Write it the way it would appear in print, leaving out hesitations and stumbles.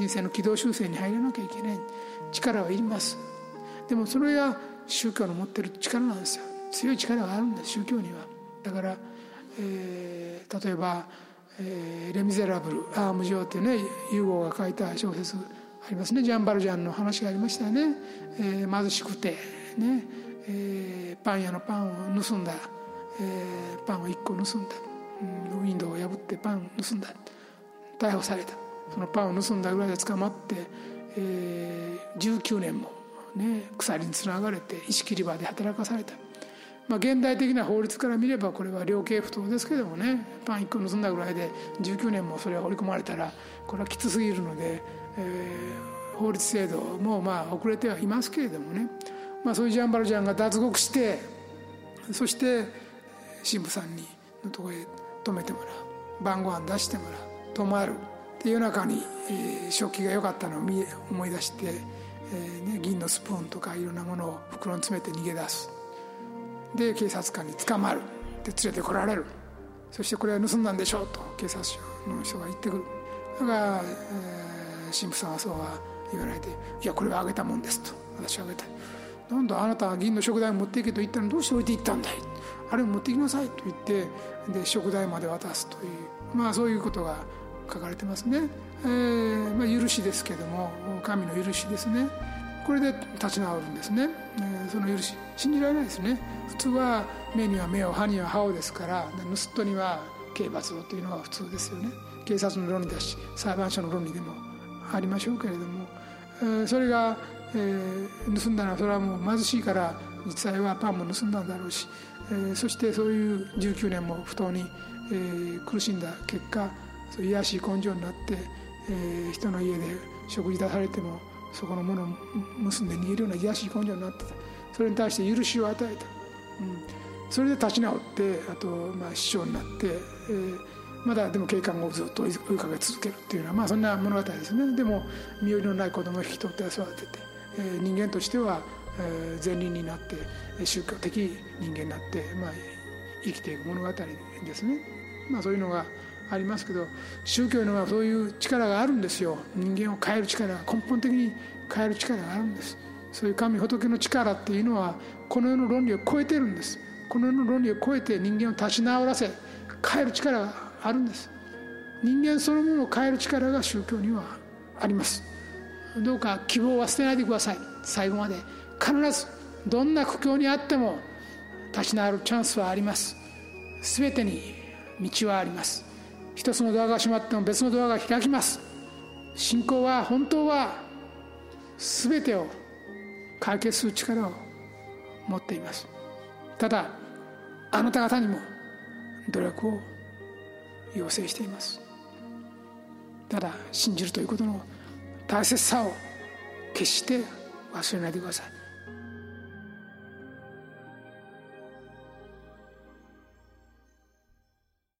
生の軌道修正に入らなきゃいけない。力はいります。でもそれが宗教の持ってる力なんですよ。強い力があるんです、宗教には。だから、例えば、レ・ミゼラブル、アーム上っていうね、ユーゴが書いた小説ありますね。ジャン・バルジャンの話がありましたね。貧しくてね、パン屋のパンを盗んだ、パンを1個盗んだ、ウィンドウを破ってパンを盗んだ、逮捕された。そのパンを盗んだぐらいで捕まって、19年も、ね、鎖につながれて石切り場で働かされた。現代的な法律から見ればこれは量刑不当ですけどもね、パン1個盗んだぐらいで19年もそれが織り込まれたらこれはきつすぎるので、法律制度も遅れてはいますけれどもね、そういうジャン・バルジャンが脱獄して、そして神父さんのところへ泊めてもらう、晩ご飯出してもらう、泊まるで、夜中に、食器が良かったのを思い出して、銀のスプーンとかいろんなものを袋に詰めて逃げ出す。で警察官に捕まる。で連れてこられる。そしてこれは盗んだんでしょうと警察署の人が言ってくる。だから、神父さんはそうは言わないで、いやこれはあげたもんですと。私はあげた。なんだあなたは銀の食材を持っていけと言ったのにどうして置いていったんだい、あれを持ってきなさいと言って、で食材まで渡すという、そういうことが書かれてますね。許しですけども、神の許しですね。これで立ち直るんですね。その許し信じられないですね。普通は目には目を歯には歯をですから、盗人には刑罰をというのが普通ですよね。警察の論理だし裁判所の論理でもありましょうけれども、それが、盗んだのはそれはもう貧しいから実際はパンも盗んだんだろうし、そしてそういう19年も不当に、苦しんだ結果、そういう卑しい根性になって、人の家で食事出されてもそこのものを盗んで逃げるような卑しい根性になってた。それに対して許しを与えた、それで立ち直って、あと市長になって、まだでも警官をずっと追いかけ続けるっていうのは、そんな物語ですね。でも身寄りのない子供を引き取って育てて、人間としては、善人になって宗教的人間になって、生きていく物語ですね。そういうのがありますけど、宗教のはそういう力があるんですよ。人間を変える力が、根本的に変える力があるんです。そういう神仏の力っていうのはこの世の論理を超えてるんです。この世の論理を超えて人間を立ち直らせ変える力があるんです。人間そのものを変える力が宗教にはあります。どうか希望は捨てないでください。最後まで必ずどんな苦境にあっても立ち直るチャンスはあります。すべてに道はあります。一つのドアが閉まっても別のドアが開きます。信仰は本当はすべてを解決する力を持っています。ただあなた方にも努力を要請しています。ただ信じるということの大切さを決して忘れないでください。